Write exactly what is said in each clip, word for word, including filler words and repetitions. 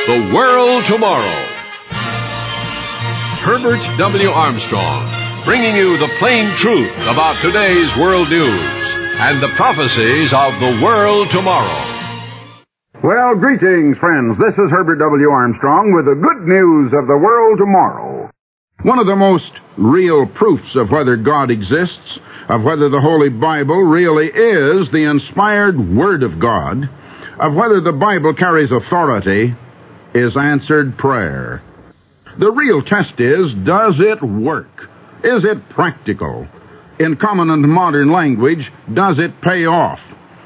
The World Tomorrow. Herbert W. Armstrong, bringing you the plain truth about today's world news and the prophecies of the world tomorrow. Well, greetings, friends. This is Herbert W. Armstrong with the good news of the world tomorrow. One of the most real proofs of whether God exists, of whether the Holy Bible really is the inspired Word of God, of whether the Bible carries authority, is answered prayer. The real test is, does it work? Is it practical? In common and modern language, does it pay off?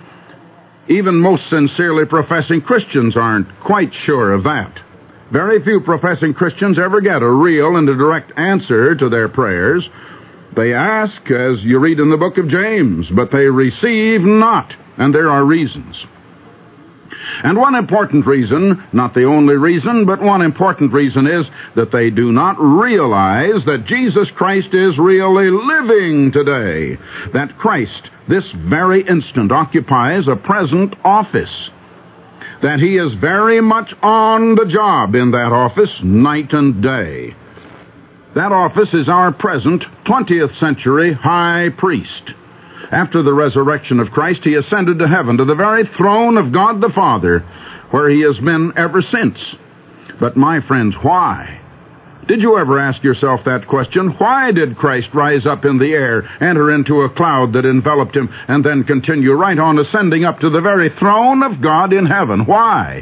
Even most sincerely professing Christians aren't quite sure of that. Very few professing Christians ever get a real and a direct answer to their prayers. They ask, as you read in the book of James, but they receive not, and there are reasons. And one important reason, not the only reason, but one important reason is that they do not realize that Jesus Christ is really living today. That Christ, this very instant, occupies a present office. That he is very much on the job in that office, night and day. That office is our present twentieth century high priest. After the resurrection of Christ, he ascended to heaven, to the very throne of God the Father, where he has been ever since. But my friends, why? Did you ever ask yourself that question? Why did Christ rise up in the air, enter into a cloud that enveloped him, and then continue right on ascending up to the very throne of God in heaven? Why?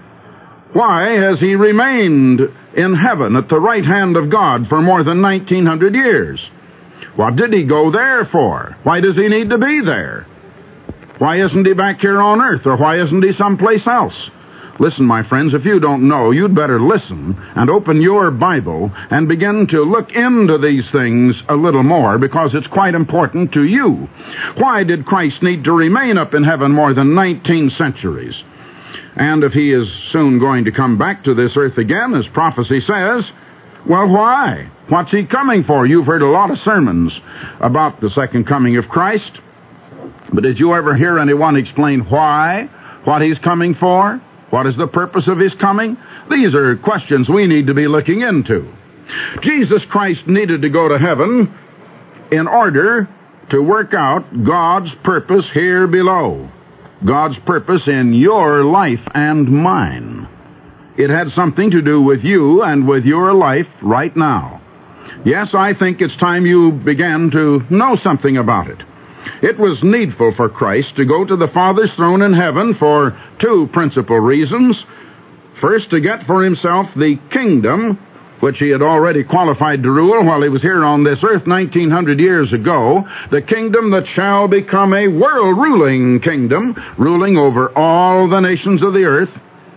Why has he remained in heaven at the right hand of God for more than nineteen hundred years? What did he go there for? Why does he need to be there? Why isn't he back here on earth, or why isn't he someplace else? Listen, my friends, if you don't know, you'd better listen and open your Bible and begin to look into these things a little more, because it's quite important to you. Why did Christ need to remain up in heaven more than nineteen centuries? And if he is soon going to come back to this earth again, as prophecy says, well, why? What's he coming for? You've heard a lot of sermons about the second coming of Christ, but did you ever hear anyone explain why? What he's coming for? What is the purpose of his coming? These are questions we need to be looking into. Jesus Christ needed to go to heaven in order to work out God's purpose here below. God's purpose in your life and mine. It had something to do with you and with your life right now. Yes, I think it's time you began to know something about it. It was needful for Christ to go to the Father's throne in heaven for two principal reasons. First, to get for himself the kingdom which he had already qualified to rule while he was here on this earth nineteen hundred years ago, the kingdom that shall become a world-ruling kingdom, ruling over all the nations of the earth.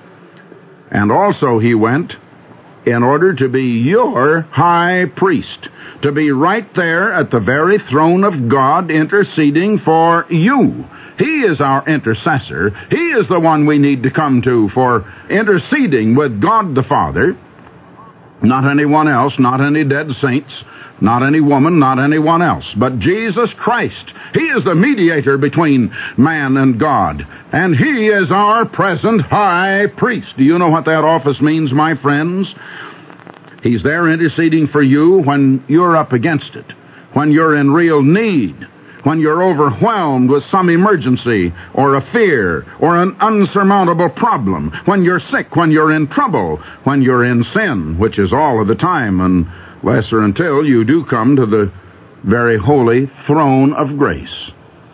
And also he went in order to be your high priest, to be right there at the very throne of God interceding for you. He is our intercessor. He is the one we need to come to for interceding with God the Father. Not anyone else, not any dead saints, not any woman, not anyone else, but Jesus Christ. He is the mediator between man and God, and he is our present high priest. Do you know what that office means, my friends? He's there interceding for you when you're up against it, when you're in real need, when you're overwhelmed with some emergency or a fear or an unsurmountable problem, when you're sick, when you're in trouble, when you're in sin, which is all of the time, unless or until you do come to the very holy throne of grace.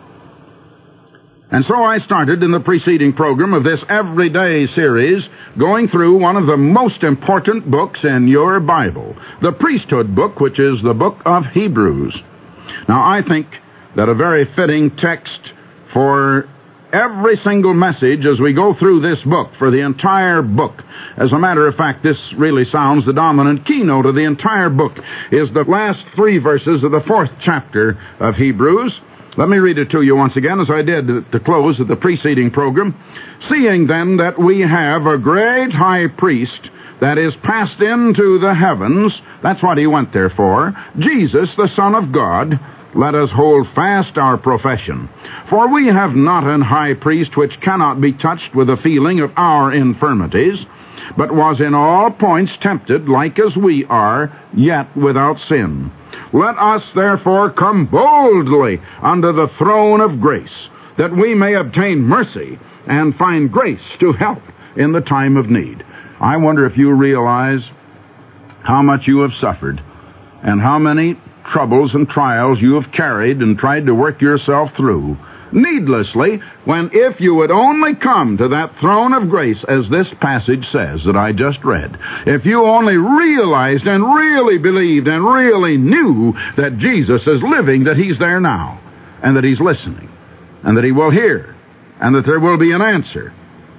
And so I started in the preceding program of this Everyday series going through one of the most important books in your Bible, the priesthood book, which is the book of Hebrews. Now, I think that a very fitting text for every single message as we go through this book, for the entire book. As a matter of fact, this really sounds the dominant keynote of the entire book, is the last three verses of the fourth chapter of Hebrews. Let me read it to you once again, as I did at the close of the preceding program. Seeing then that we have a great high priest that is passed into the heavens, that's what he went there for, Jesus, the Son of God, let us hold fast our profession. For we have not an high priest which cannot be touched with the feeling of our infirmities, but was in all points tempted like as we are, yet without sin. Let us therefore come boldly unto the throne of grace, that we may obtain mercy and find grace to help in the time of need. I wonder if you realize how much you have suffered and how many troubles and trials you have carried and tried to work yourself through needlessly, when if you would only come to that throne of grace, as this passage says that I just read, if you only realized and really believed and really knew that Jesus is living, that He's there now, and that He's listening, and that He will hear, and that there will be an answer.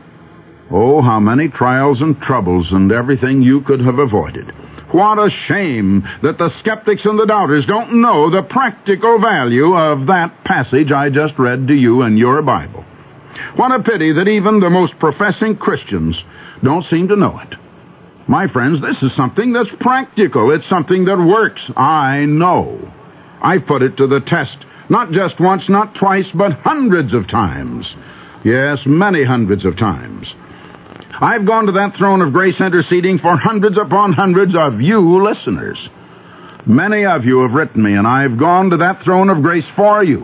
Oh, how many trials and troubles and everything you could have avoided. What a shame that the skeptics and the doubters don't know the practical value of that passage I just read to you in your Bible. What a pity that even the most professing Christians don't seem to know it. My friends, this is something that's practical. It's something that works. I know. I've put it to the test, not just once, not twice, but hundreds of times. Yes, many hundreds of times. I've gone to that throne of grace interceding for hundreds upon hundreds of you listeners. Many of you have written me, and I've gone to that throne of grace for you.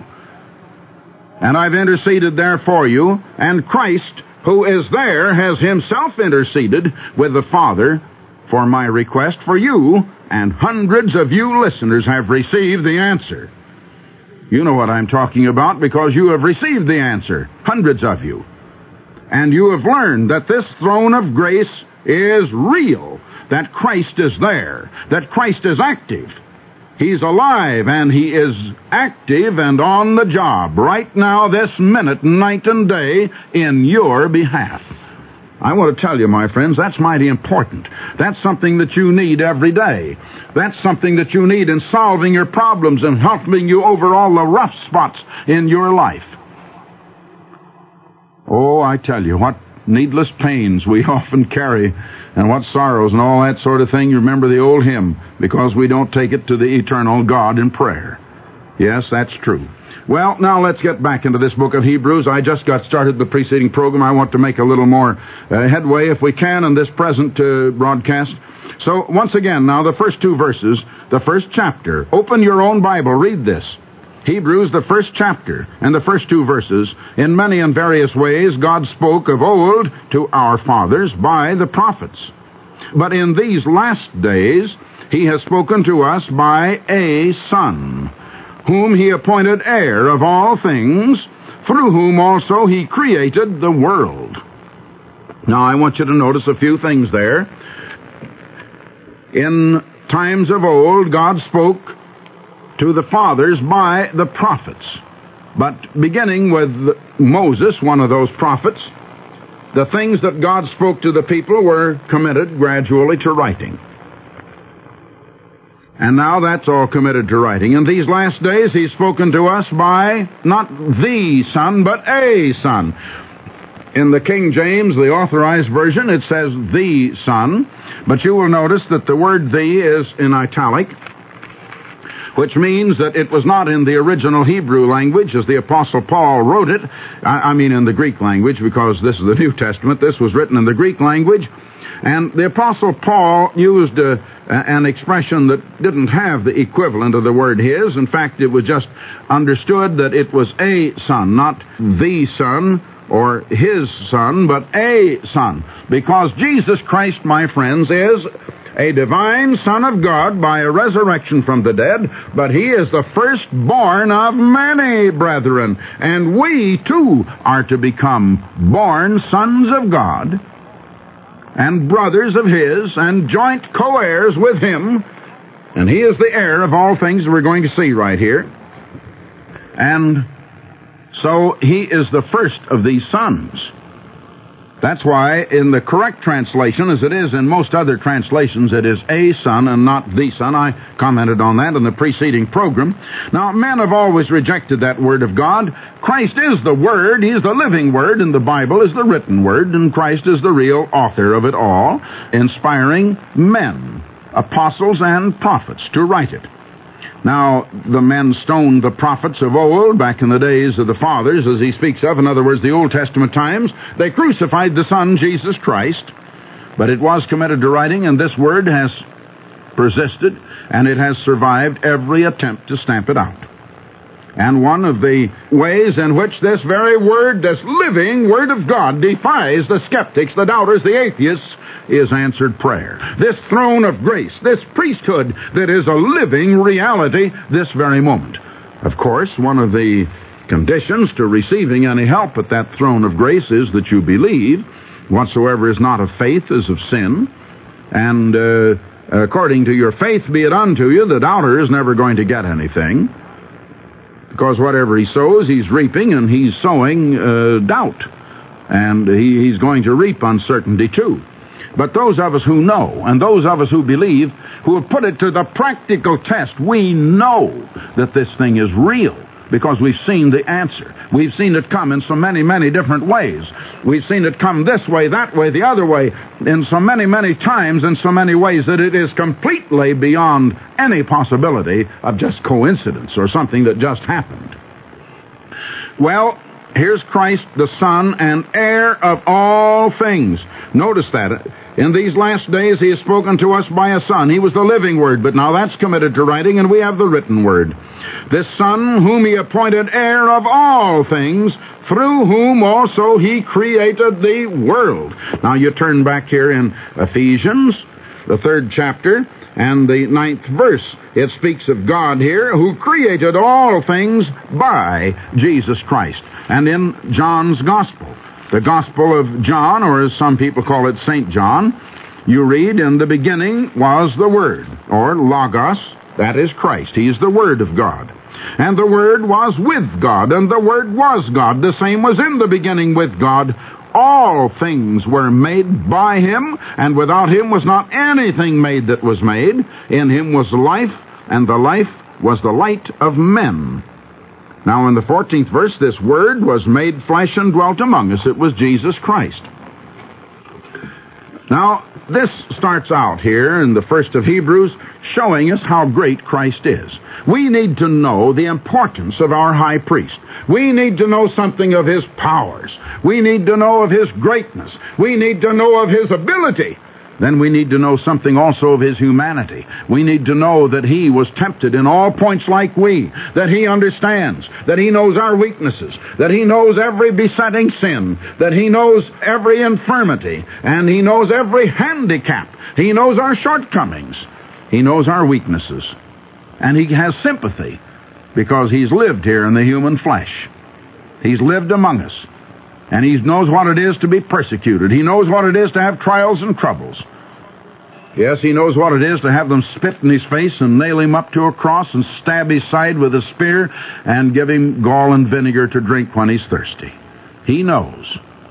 And I've interceded there for you, and Christ, who is there, has Himself interceded with the Father for my request for you, and hundreds of you listeners have received the answer. You know what I'm talking about because you have received the answer, hundreds of you. And you have learned that this throne of grace is real, that Christ is there, that Christ is active. He's alive, and He is active and on the job right now, this minute, night and day, in your behalf. I want to tell you, my friends, that's mighty important. That's something that you need every day. That's something that you need in solving your problems and helping you over all the rough spots in your life. Oh, I tell you, what needless pains we often carry, and what sorrows and all that sort of thing. You remember the old hymn, because we don't take it to the eternal God in prayer. Yes, that's true. Well, now let's get back into this book of Hebrews. I just got started the preceding program. I want to make a little more uh, headway, if we can, in this present uh, broadcast. So, once again, now the first two verses, the first chapter. Open your own Bible, read this. Hebrews, the first chapter, and the first two verses. In many and various ways, God spoke of old to our fathers by the prophets. But in these last days, He has spoken to us by a Son, whom He appointed heir of all things, through whom also He created the world. Now, I want you to notice a few things there. In times of old, God spoke to the fathers by the prophets. But beginning with Moses, one of those prophets, the things that God spoke to the people were committed gradually to writing. And now that's all committed to writing. In these last days, He's spoken to us by not the Son, but a Son. In the King James, the Authorized Version, it says the Son, but you will notice that the word the is in italic, which means that it was not in the original Hebrew language as the Apostle Paul wrote it. I, I mean in the Greek language, because this is the New Testament. This was written in the Greek language. And the Apostle Paul used a, an expression that didn't have the equivalent of the word his. In fact, it was just understood that it was a son, not the Son or His Son, but a Son. Because Jesus Christ, my friends, is a divine Son of God by a resurrection from the dead, but He is the firstborn of many brethren. And we, too, are to become born sons of God and brothers of His and joint co-heirs with Him. And He is the heir of all things we're going to see right here. And so He is the first of these sons. That's why in the correct translation, as it is in most other translations, it is a son and not the Son. I commented on that in the preceding program. Now, men have always rejected that Word of God. Christ is the Word. He is the living Word, and the Bible is the written Word, and Christ is the real author of it all, inspiring men, apostles and prophets, to write it. Now, the men stoned the prophets of old, back in the days of the fathers, as he speaks of, in other words, the Old Testament times. They crucified the Son, Jesus Christ. But it was committed to writing, and this word has persisted, and it has survived every attempt to stamp it out. And one of the ways in which this very word, this living Word of God, defies the skeptics, the doubters, the atheists, is answered prayer. This throne of grace, this priesthood that is a living reality this very moment. Of course, one of the conditions to receiving any help at that throne of grace is that you believe. Whatsoever is not of faith is of sin. And uh, according to your faith be it unto you, the doubter is never going to get anything. Because whatever he sows, he's reaping, and he's sowing uh, doubt. And he, he's going to reap uncertainty too. But those of us who know, and those of us who believe, who have put it to the practical test, we know that this thing is real. Because we've seen the answer. We've seen it come in so many, many different ways. We've seen it come this way, that way, the other way, in so many, many times, in so many ways that it is completely beyond any possibility of just coincidence or something that just happened. Well, here's Christ, the Son and heir of all things. Notice that. In these last days he has spoken to us by a Son. He was the living Word, but now that's committed to writing, and we have the written Word. This Son, whom he appointed heir of all things, through whom also he created the world. Now you turn back here in Ephesians, the third chapter, and the ninth verse. It speaks of God here, who created all things by Jesus Christ. And in John's Gospel, the Gospel of John, or as some people call it, Saint John, you read, in the beginning was the Word, or Logos, that is Christ. He is the Word of God. And the Word was with God, and the Word was God. The same was in the beginning with God. All things were made by him, and without him was not anything made that was made. In him was life, and the life was the light of men. Now in the fourteenth verse, this Word was made flesh and dwelt among us. It was Jesus Christ. Now, this starts out here in the first of Hebrews, showing us how great Christ is. We need to know the importance of our high priest. We need to know something of his powers. We need to know of his greatness. We need to know of his ability. Then we need to know something also of his humanity. We need to know that he was tempted in all points like we, that he understands, that he knows our weaknesses, that he knows every besetting sin, that he knows every infirmity, and he knows every handicap. He knows our shortcomings. He knows our weaknesses. And he has sympathy because he's lived here in the human flesh. He's lived among us. And he knows what it is to be persecuted. He knows what it is to have trials and troubles. Yes, he knows what it is to have them spit in his face and nail him up to a cross and stab his side with a spear and give him gall and vinegar to drink when he's thirsty. He knows.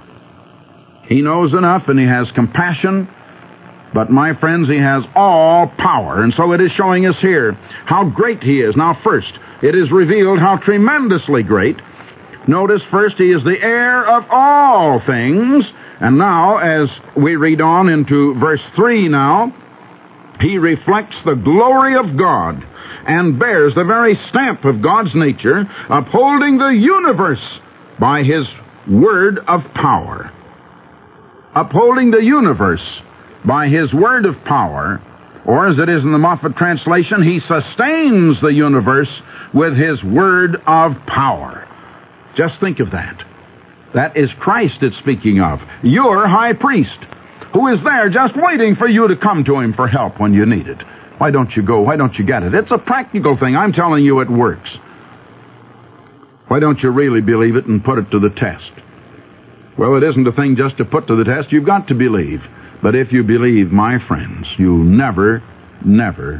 He knows enough, and he has compassion. But, my friends, he has all power. And so it is showing us here how great he is. Now, first, it is revealed how tremendously great. Notice first, he is the heir of all things. And now, as we read on into verse three now, he reflects the glory of God and bears the very stamp of God's nature, upholding the universe by his word of power. Upholding the universe by his word of power, or as it is in the Moffat translation, he sustains the universe with his word of power. Just think of that. That is Christ it's speaking of, your high priest, who is there just waiting for you to come to him for help when you need it. Why don't you go? Why don't you get it? It's a practical thing. I'm telling you, it works. Why don't you really believe it and put it to the test? Well, it isn't a thing just to put to the test. You've got to believe. But if you believe, my friends, you'll never, never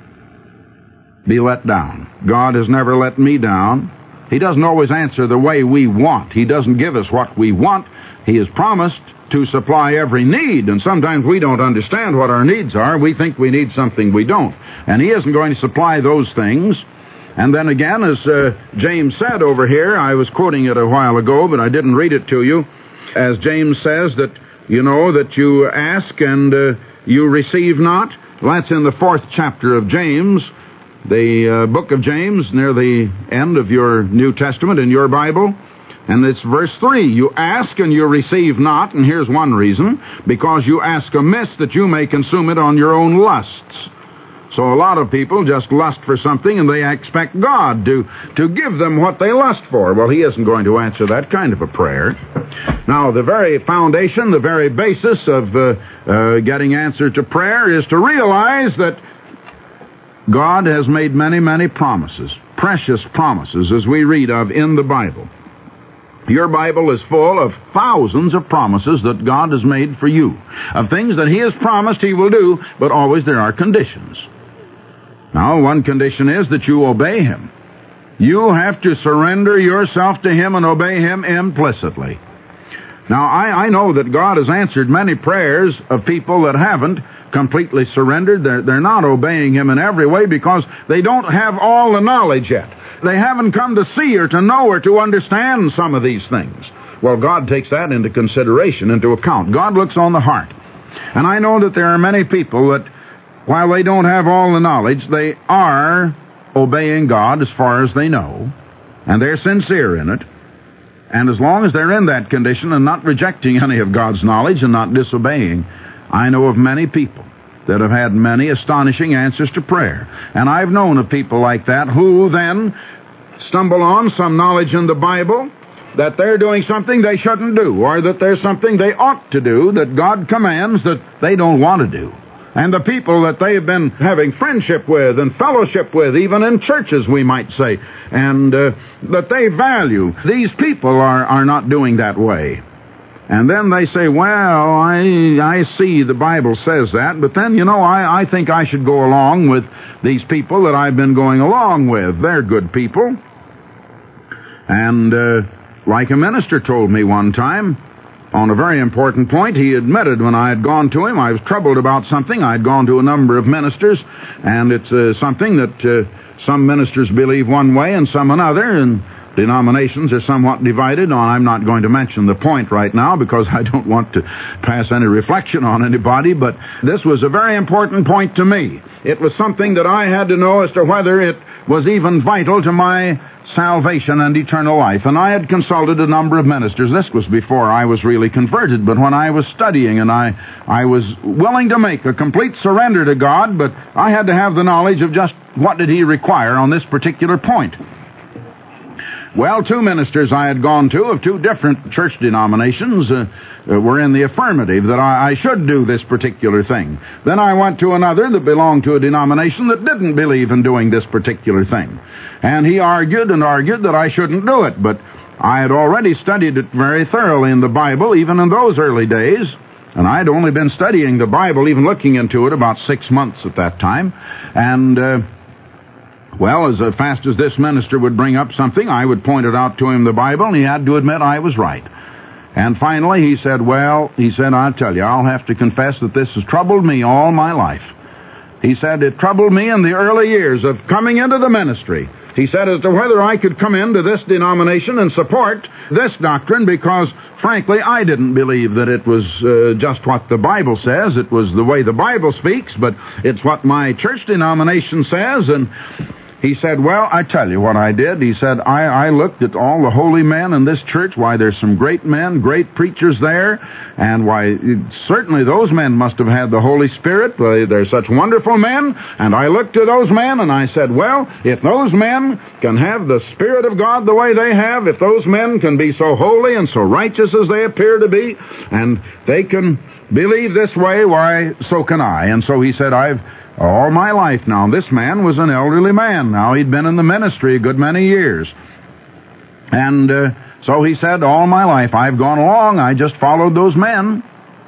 be let down. God has never let me down. He doesn't always answer the way we want. He doesn't give us what we want. He has promised to supply every need, and sometimes we don't understand what our needs are. We think we need something we don't. And he isn't going to supply those things. And then again, as uh, James said over here, I was quoting it a while ago, but I didn't read it to you, as James says that, you know, that you ask and uh, you receive not. Well, that's in the fourth chapter of James, the uh, book of James, near the end of your New Testament in your Bible. And it's verse three. You ask and you receive not, and here's one reason, because you ask amiss that you may consume it on your own lusts. So a lot of people just lust for something and they expect God to, to give them what they lust for. Well, He isn't going to answer that kind of a prayer. Now, the very foundation, the very basis of uh, uh, getting answer to prayer is to realize that God has made many, many promises, precious promises, as we read of in the Bible. Your Bible is full of thousands of promises that God has made for you, of things that He has promised He will do, but always there are conditions. Now, one condition is that you obey Him. You have to surrender yourself to Him and obey Him implicitly. Now, I, I know that God has answered many prayers of people that haven't completely surrendered. They're, they're not obeying Him in every way because they don't have all the knowledge yet. They haven't come to see or to know or to understand some of these things. Well, God takes that into consideration, into account. God looks on the heart. And I know that there are many people that, while they don't have all the knowledge, they are obeying God as far as they know, and they're sincere in it. And as long as they're in that condition and not rejecting any of God's knowledge and not disobeying, I know of many people that have had many astonishing answers to prayer. And I've known of people like that who then stumble on some knowledge in the Bible that they're doing something they shouldn't do, or that there's something they ought to do that God commands that they don't want to do. And the people that they've been having friendship with and fellowship with, even in churches, we might say, and uh, that they value, these people are, are not doing that way. And then they say, well, I I see the Bible says that, but then, you know, I, I think I should go along with these people that I've been going along with. They're good people. And uh, like a minister told me one time, on a very important point, he admitted when I had gone to him, I was troubled about something. I had gone to a number of ministers, and it's uh, something that uh, some ministers believe one way and some another, and denominations are somewhat divided on. I'm not going to mention the point right now because I don't want to pass any reflection on anybody, but this was a very important point to me. It was something that I had to know as to whether it was even vital to my salvation and eternal life. And I had consulted a number of ministers. This was before I was really converted, but when I was studying and I, I was willing to make a complete surrender to God, but I had to have the knowledge of just what did He require on this particular point. Well, two ministers I had gone to of two different church denominations uh, uh, were in the affirmative that I, I should do this particular thing. Then I went to another that belonged to a denomination that didn't believe in doing this particular thing. And he argued and argued that I shouldn't do it, but I had already studied it very thoroughly in the Bible, even in those early days. And I'd only been studying the Bible, even looking into it, about six months at that time. And... Uh, Well, as fast as this minister would bring up something, I would point it out to him, the Bible, and he had to admit I was right. And finally he said, well, he said, I'll tell you, I'll have to confess that this has troubled me all my life. He said, it troubled me in the early years of coming into the ministry. He said, as to whether I could come into this denomination and support this doctrine, because, frankly, I didn't believe that it was uh, just what the Bible says. It was the way the Bible speaks, but it's what my church denomination says, and he said, well, I tell you what I did. He said, I, I looked at all the holy men in this church. Why, there's some great men, great preachers there. And why, certainly those men must have had the Holy Spirit. They're such wonderful men. And I looked at those men and I said, well, if those men can have the Spirit of God the way they have, if those men can be so holy and so righteous as they appear to be, and they can believe this way, why, so can I. And so he said, I've all my life now. This man was an elderly man. Now, he'd been in the ministry a good many years. And uh, so he said, all my life I've gone along. I just followed those men.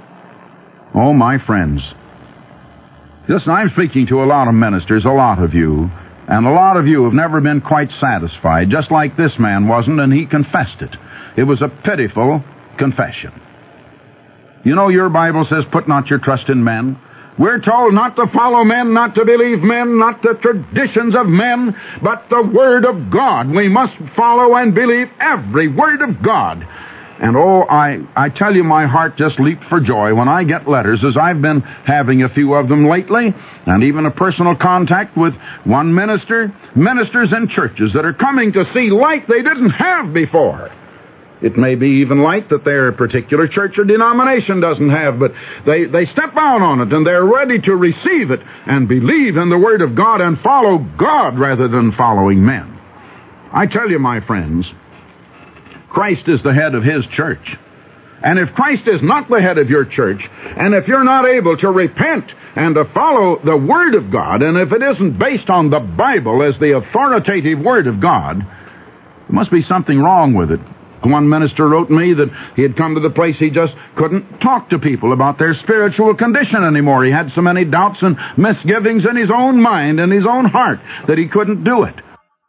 Oh, my friends. Listen, I'm speaking to a lot of ministers, a lot of you. And a lot of you have never been quite satisfied, just like this man wasn't, and he confessed it. It was a pitiful confession. You know, your Bible says, put not your trust in men. We're told not to follow men, not to believe men, not the traditions of men, but the Word of God. We must follow and believe every Word of God. And oh, I, I tell you, my heart just leaped for joy when I get letters, as I've been having a few of them lately, and even a personal contact with one minister, ministers in churches that are coming to see light they didn't have before. It may be even light that their particular church or denomination doesn't have, but they, they step out on it, and they're ready to receive it and believe in the Word of God and follow God rather than following men. I tell you, my friends, Christ is the head of His church. And if Christ is not the head of your church, and if you're not able to repent and to follow the Word of God, and if it isn't based on the Bible as the authoritative Word of God, there must be something wrong with it. One minister wrote me that he had come to the place he just couldn't talk to people about their spiritual condition anymore. He had so many doubts and misgivings in his own mind and his own heart that he couldn't do it.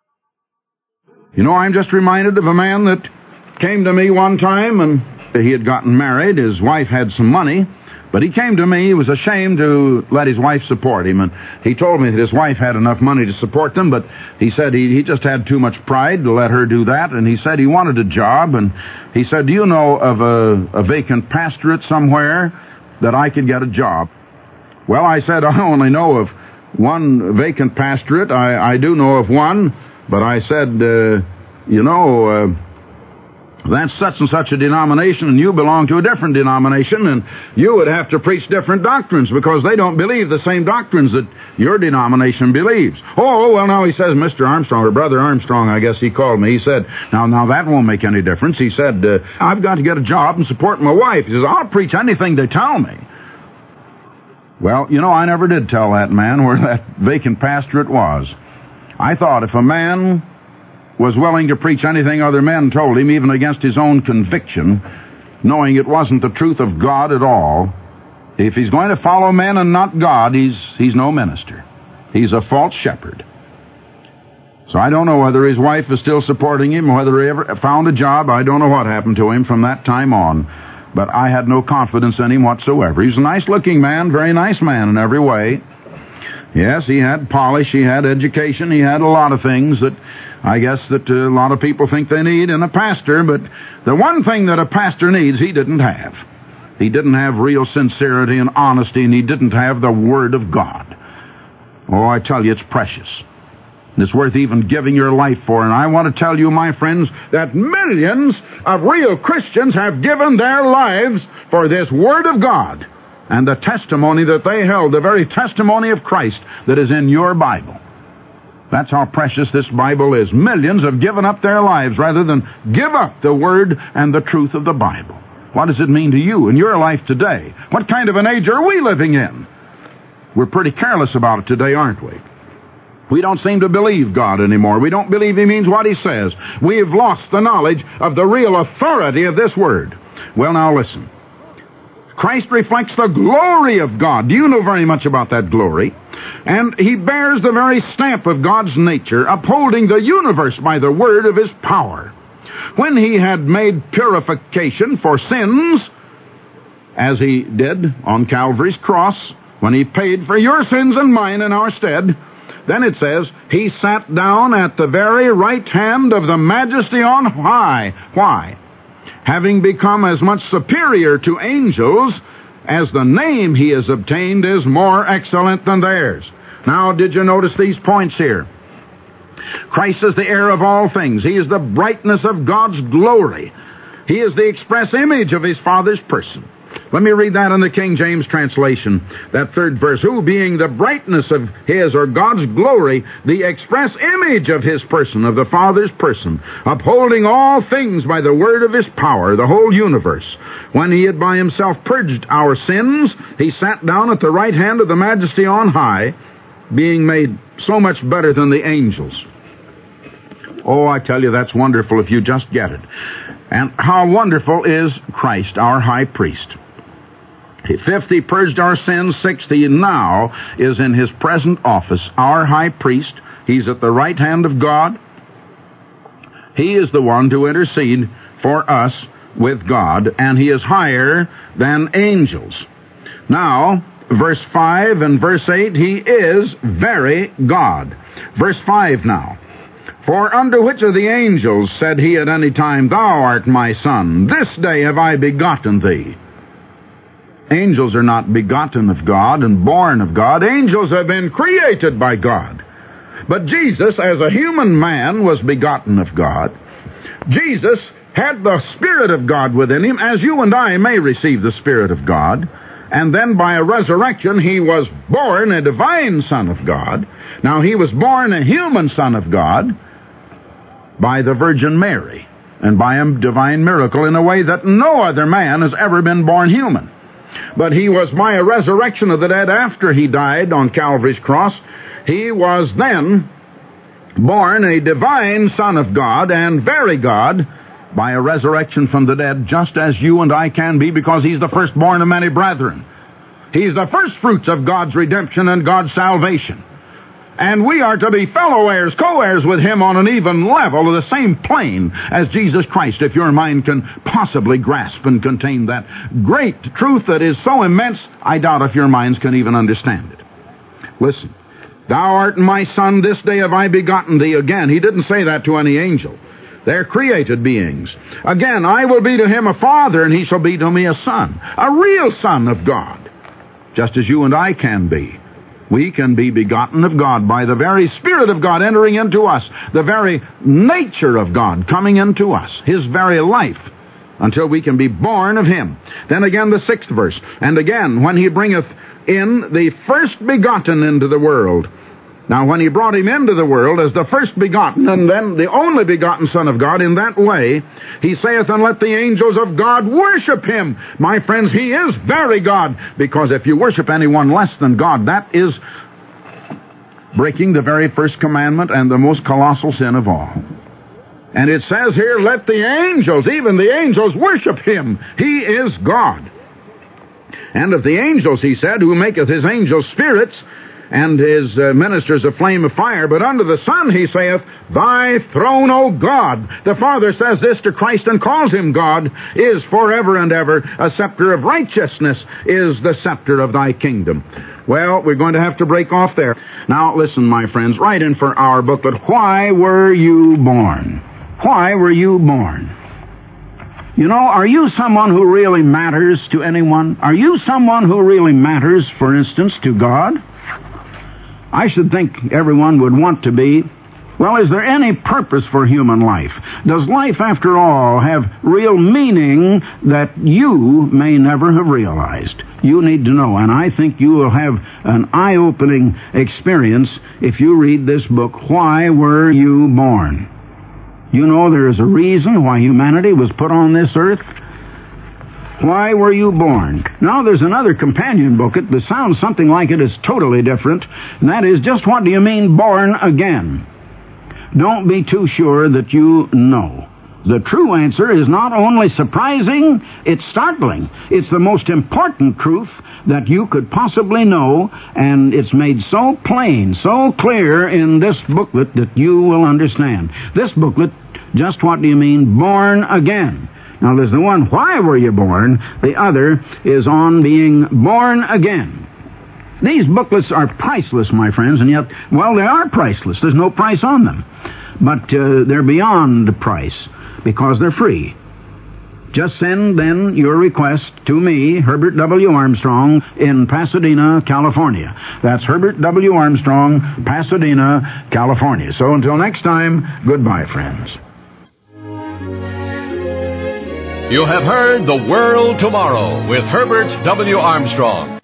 You know, I'm just reminded of a man that came to me one time, and he had gotten married. His wife had some money, but he came to me. He was ashamed to let his wife support him, and he told me that his wife had enough money to support them, but he said he, he just had too much pride to let her do that, and he said he wanted a job, and he said, do you know of a, a vacant pastorate somewhere that I could get a job? Well, I said, I only know of one vacant pastorate. I, I do know of one, but I said, uh, you know... Uh, that's such and such a denomination, and you belong to a different denomination, and you would have to preach different doctrines because they don't believe the same doctrines that your denomination believes. Oh, well, now he says, Mister Armstrong, or Brother Armstrong, I guess he called me. He said, now, now that won't make any difference. He said, uh, I've got to get a job and support my wife. He says, I'll preach anything they tell me. Well, you know, I never did tell that man where that vacant pastorate was. I thought if a man was willing to preach anything other men told him, even against his own conviction, knowing it wasn't the truth of God at all, if he's going to follow men and not God, he's he's no minister. He's a false shepherd. So I don't know whether his wife is still supporting him, or whether he ever found a job. I don't know what happened to him from that time on. But I had no confidence in him whatsoever. He was a nice-looking man, very nice man in every way. Yes, he had polish, he had education, he had a lot of things that I guess that a lot of people think they need in a pastor, but the one thing that a pastor needs, he didn't have. He didn't have real sincerity and honesty, and he didn't have the Word of God. Oh, I tell you, it's precious. It's worth even giving your life for, and I want to tell you, my friends, that millions of real Christians have given their lives for this Word of God and the testimony that they held, the very testimony of Christ that is in your Bible. That's how precious this Bible is. Millions have given up their lives rather than give up the Word and the truth of the Bible. What does it mean to you in your life today? What kind of an age are we living in? We're pretty careless about it today, aren't we? We don't seem to believe God anymore. We don't believe He means what He says. We've lost the knowledge of the real authority of this Word. Well, now listen. Christ reflects the glory of God. Do you know very much about that glory? And He bears the very stamp of God's nature, upholding the universe by the word of His power. When He had made purification for sins, as He did on Calvary's cross, when He paid for your sins and mine in our stead, then it says, He sat down at the very right hand of the Majesty on high. Why? Having become as much superior to angels as the name He has obtained is more excellent than theirs. Now, did you notice these points here? Christ is the heir of all things. He is the brightness of God's glory. He is the express image of His Father's person. Let me read that in the King James translation, that third verse. Who, being the brightness of His, or God's glory, the express image of His person, of the Father's person, upholding all things by the word of His power, the whole universe. When He had by Himself purged our sins, He sat down at the right hand of the Majesty on high, being made so much better than the angels. Oh, I tell you, that's wonderful if you just get it. And how wonderful is Christ, our high priest. Fifth, He purged our sins. Sixth, He now is in His present office, our high priest. He's at the right hand of God. He is the one to intercede for us with God, and He is higher than angels. Now, verse five and verse eight, He is very God. Verse five now. For unto which of the angels said He at any time, Thou art my Son, this day have I begotten Thee? Angels are not begotten of God and born of God. Angels have been created by God. But Jesus, as a human man, was begotten of God. Jesus had the Spirit of God within him, as you and I may receive the Spirit of God, and then by a resurrection he was born a divine Son of God. Now he was born a human Son of God by the Virgin Mary, and by a divine miracle in a way that no other man has ever been born human. But he was by a resurrection of the dead after he died on Calvary's cross. He was then born a divine Son of God and very God by a resurrection from the dead, just as you and I can be, because he's the firstborn of many brethren. He's the first fruits of God's redemption and God's salvation. And we are to be fellow heirs, co-heirs with him on an even level, of the same plane as Jesus Christ, if your mind can possibly grasp and contain that great truth that is so immense, I doubt if your minds can even understand it. Listen, thou art my Son, this day have I begotten thee. Again, he didn't say that to any angel. They're created beings. Again, I will be to him a father, and he shall be to me a son. A real Son of God, just as you and I can be. We can be begotten of God by the very Spirit of God entering into us, the very nature of God coming into us, his very life, until we can be born of him. Then again, the sixth verse, and again, when he bringeth in the first begotten into the world. Now, when he brought him into the world as the first begotten, and then the only begotten Son of God, in that way, he saith, and let the angels of God worship him. My friends, he is very God, because if you worship anyone less than God, that is breaking the very first commandment and the most colossal sin of all. And it says here, let the angels, even the angels, worship him. He is God. And of the angels, he said, who maketh his angels spirits, and his uh, ministers a flame of fire, but under the Son he saith, thy throne, O God. The Father says this to Christ and calls him God, is forever and ever. A scepter of righteousness is the scepter of thy kingdom. Well, we're going to have to break off there. Now, listen, my friends, write in for our booklet, Why Were You Born? Why were you born? You know, are you someone who really matters to anyone? Are you someone who really matters, for instance, to God? I should think everyone would want to be. Well, is there any purpose for human life? Does life, after all, have real meaning that you may never have realized? You need to know, and I think you will have an eye-opening experience if you read this book, Why Were You Born? You know there is a reason why humanity was put on this earth. Why were you born? Now, there's another companion booklet that sounds something like it is totally different, and that is, just what do you mean born again? Don't be too sure that you know. The true answer is not only surprising, it's startling. It's the most important truth that you could possibly know, and it's made so plain, so clear in this booklet that you will understand. This booklet, just what do you mean born again? Now, there's the one, why were you born? The other is on being born again. These booklets are priceless, my friends, and yet, well, they are priceless. There's no price on them. But uh, they're beyond the price, because they're free. Just send, then, your request to me, Herbert W. Armstrong, in Pasadena, California. That's Herbert W. Armstrong, Pasadena, California. So until next time, goodbye, friends. You have heard The World Tomorrow with Herbert W. Armstrong.